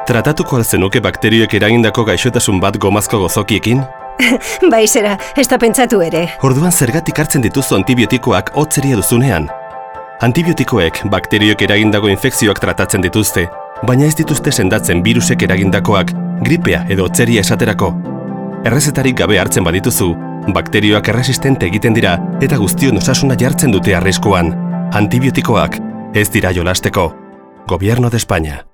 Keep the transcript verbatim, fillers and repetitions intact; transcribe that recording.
Tratatuko alzenuke bakterioek eragindako gaixotasun bat gomazko gozokiekin? Bai, zera, ez da pentsatu ere. Orduan zergatik hartzen dituzu antibiotikoak hotzeria duzunean? Antibiotikoek bakterioek eragindako infekzioak tratatzen dituzte, baina ez dituzte sendatzen birusek eragindakoak, gripea edo hotzeria esaterako. Errezetarik gabe hartzen badituzu, bakterioak erresistente egiten dira eta guztion osasuna jartzen dute arriskuan. Antibiotikoak ez dira jolasteko. Gobierno de España.